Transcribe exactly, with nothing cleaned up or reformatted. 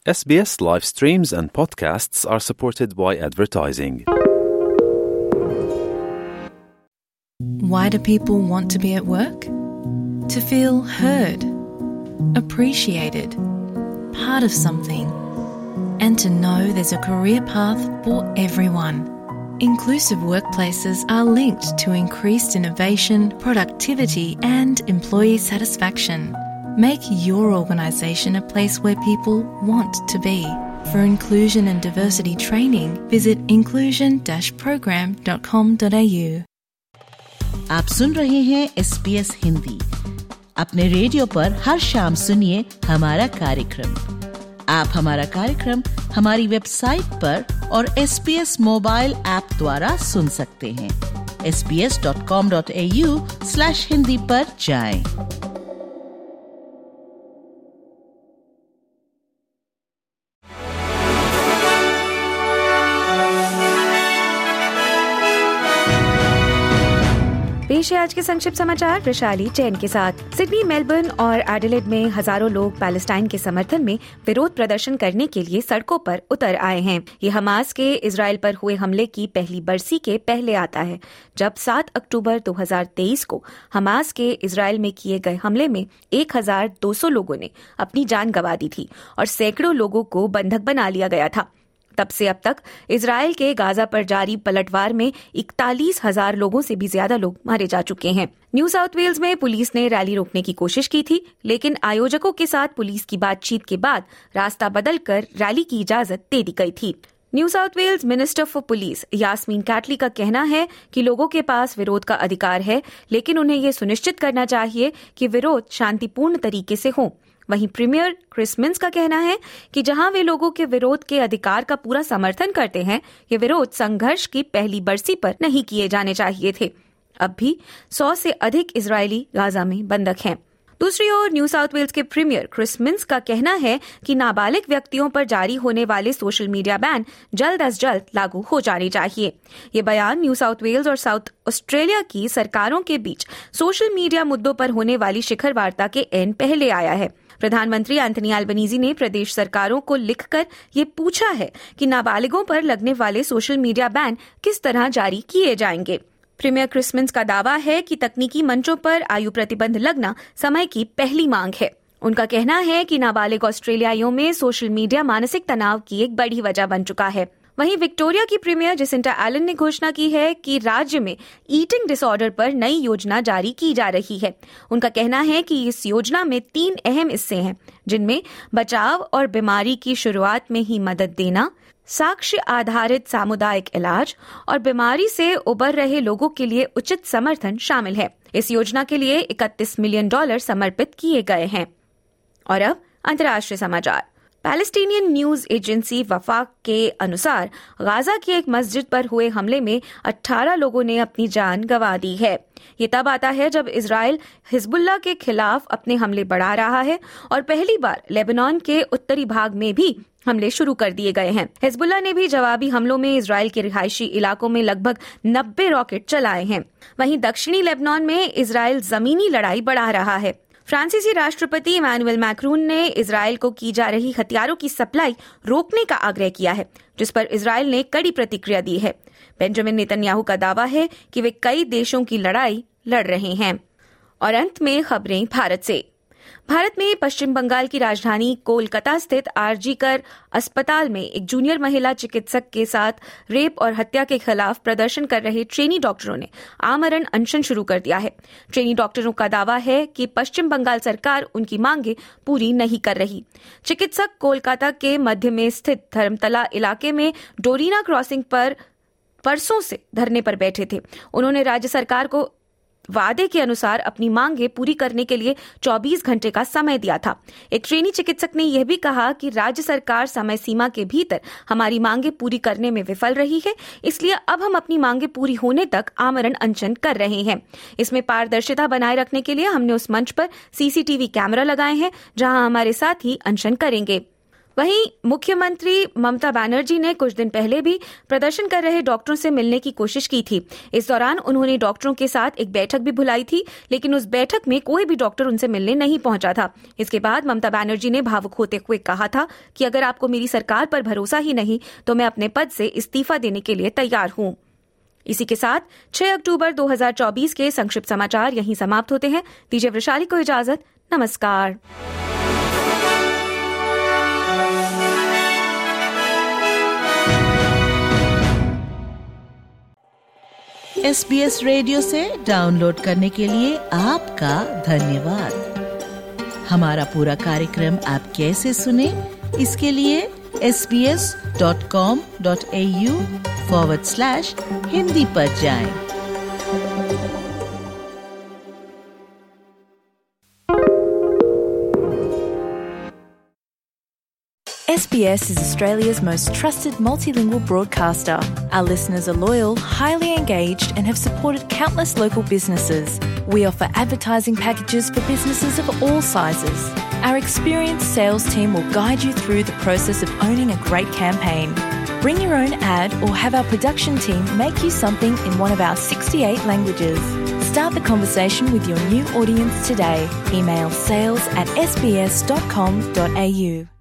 S B S live streams and podcasts are supported by advertising. Why do people want to be at work? To feel heard, appreciated, part of something, and to know there's a career path for everyone. Inclusive workplaces are linked to increased innovation, productivity, and employee satisfaction. Make your organisation a place where people want to be. For inclusion and diversity training, visit inclusion dash program dot com dot a u. आप सुन रहे हैं S B S Hindi. अपने radio पर हर शाम सुनिए हमारा कार्यक्रम। आप हमारा कार्यक्रम हमारी वेबसाइट पर और S B S mobile app द्वारा सुन सकते हैं। S B S dot com dot A U slash Hindi पर जाएं। पेश है आज के संक्षिप्त समाचार वैशाली जैन के साथ। सिडनी, मेलबर्न और एडिलेड में हजारों लोग पैलेस्टाइन के समर्थन में विरोध प्रदर्शन करने के लिए सड़कों पर उतर आए हैं। ये हमास के इजराइल पर हुए हमले की पहली बरसी के पहले आता है, जब सात अक्टूबर दो हज़ार तेईस को हमास के इजराइल में किए गए हमले में एक हज़ार दो सौ लोगों ने अपनी जान गंवा दी थी और सैकड़ों लोगों को बंधक बना लिया गया था। तब से अब तक इजराइल के गाजा पर जारी पलटवार में इकतालीस हजार लोगों से भी ज्यादा लोग मारे जा चुके हैं। न्यू साउथ वेल्स में पुलिस ने रैली रोकने की कोशिश की थी, लेकिन आयोजकों के साथ पुलिस की बातचीत के बाद रास्ता बदलकर रैली की इजाजत दे दी गई थी। New South Wales minister for police Yasmin Catley का कहना है कि लोगों के पास विरोध का अधिकार है, लेकिन उन्हें ये सुनिश्चित करना चाहिए कि विरोध शांतिपूर्ण तरीके से हो। वहीं प्रीमियर क्रिस मिन्स का कहना है कि जहां वे लोगों के विरोध के अधिकार का पूरा समर्थन करते हैं, ये विरोध संघर्ष की पहली बरसी पर नहीं किए जाने चाहिए थे। अब भी सौ से अधिक इजरायली गाजा में बंधक हैं। दूसरी ओर न्यू साउथ वेल्स के प्रीमियर क्रिस मिन्स का कहना है कि नाबालिग व्यक्तियों पर जारी होने वाले सोशल मीडिया बैन जल्द अज जल्द लागू हो जाने चाहिए। ये बयान न्यू साउथ वेल्स और साउथ ऑस्ट्रेलिया की सरकारों के बीच सोशल मीडिया मुद्दों पर होने वाली शिखर वार्ता के एन पहले आया है। प्रधानमंत्री एंथनी अल्बनीजी ने प्रदेश सरकारों को लिखकर ये पूछा है कि नाबालिगों पर लगने वाले सोशल मीडिया बैन किस तरह जारी किए जाएंगे। प्रीमियर क्रिस मिन्स का दावा है कि तकनीकी मंचों पर आयु प्रतिबंध लगना समय की पहली मांग है। उनका कहना है कि नाबालिग ऑस्ट्रेलियाइयों में सोशल मीडिया मानसिक तनाव की एक बड़ी वजह बन चुका है। वहीं विक्टोरिया की प्रीमियर जेसिंटा एलन ने घोषणा की है कि राज्य में ईटिंग डिसऑर्डर पर नई योजना जारी की जा रही है। उनका कहना है कि इस योजना में तीन अहम हिस्से हैं, जिनमें बचाव और बीमारी की शुरुआत में ही मदद देना, साक्ष्य आधारित सामुदायिक इलाज और बीमारी से उबर रहे लोगों के लिए उचित समर्थन शामिल है। इस योजना के लिए इकतीस मिलियन डॉलर समर्पित किए गए हैं। और अब अंतर्राष्ट्रीय समाचार। पैलेस्टीनियन न्यूज एजेंसी वफा के अनुसार गाजा की एक मस्जिद पर हुए हमले में अठारह लोगों ने अपनी जान गंवा दी है। ये तब आता है जब इजराइल हिजबुल्लाह के खिलाफ अपने हमले बढ़ा रहा है और पहली बार लेबनान के उत्तरी भाग में भी हमले शुरू कर दिए गए हैं। हिजबुल्लाह ने भी जवाबी हमलों में इजराइल के रिहायशी इलाकों में लगभग नब्बे रॉकेट चलाए हैं। वहीं दक्षिणी लेबनान में इजराइल जमीनी लड़ाई बढ़ा रहा है। फ्रांसीसी राष्ट्रपति इमैनुअल मैक्रोन ने इजराइल को की जा रही हथियारों की सप्लाई रोकने का आग्रह किया है, जिस पर इजराइल ने कड़ी प्रतिक्रिया दी है। बेंजामिन नेतन्याहू का दावा है कि वे कई देशों की लड़ाई लड़ रहे हैं। और अंत में खबरें भारत से। भारत में पश्चिम बंगाल की राजधानी कोलकाता स्थित आरजी कर अस्पताल में एक जूनियर महिला चिकित्सक के साथ रेप और हत्या के खिलाफ प्रदर्शन कर रहे ट्रेनी डॉक्टरों ने आमरण अनशन शुरू कर दिया है। ट्रेनी डॉक्टरों का दावा है कि पश्चिम बंगाल सरकार उनकी मांगे पूरी नहीं कर रही। चिकित्सक कोलकाता के मध्य में स्थित धर्मतला इलाके में डोरीना क्रॉसिंग पर परसों से धरने पर बैठे थे। उन्होंने राज्य सरकार को वादे के अनुसार अपनी मांगे पूरी करने के लिए चौबीस घंटे का समय दिया था। एक ट्रेनी चिकित्सक ने यह भी कहा कि राज्य सरकार समय सीमा के भीतर हमारी मांगे पूरी करने में विफल रही है, इसलिए अब हम अपनी मांगे पूरी होने तक आमरण अनशन कर रहे हैं। इसमें पारदर्शिता बनाए रखने के लिए हमने उस मंच पर सीसीटीवी कैमरा लगाए हैं जहां हमारे साथी अनशन करेंगे। वहीं मुख्यमंत्री ममता बनर्जी ने कुछ दिन पहले भी प्रदर्शन कर रहे डॉक्टरों से मिलने की कोशिश की थी। इस दौरान उन्होंने डॉक्टरों के साथ एक बैठक भी बुलाई थी, लेकिन उस बैठक में कोई भी डॉक्टर उनसे मिलने नहीं पहुंचा था। इसके बाद ममता बनर्जी ने भावुक होते हुए कहा था कि अगर आपको मेरी सरकार पर भरोसा ही नहीं तो मैं अपने पद से इस्तीफा देने के लिए तैयार हूं। इसी के साथ छह अक्टूबर दो हज़ार चौबीस के संक्षिप्त समाचार यहीं समाप्त होते हैं। दीजिए वैशाली को इजाजत। नमस्कार। एस बी एस रेडियो से डाउनलोड करने के लिए आपका धन्यवाद। हमारा पूरा कार्यक्रम आप कैसे सुने, इसके लिए S B S dot com dot A U forward slash Hindi पर जाएं। S B S is Australia's most trusted multilingual broadcaster. Our listeners are loyal, highly engaged, and have supported countless local businesses. We offer advertising packages for businesses of all sizes. Our experienced sales team will guide you through the process of owning a great campaign. Bring your own ad or have our production team make you something in one of our sixty-eight languages. Start the conversation with your new audience today. Email sales at s b s dot com dot a u.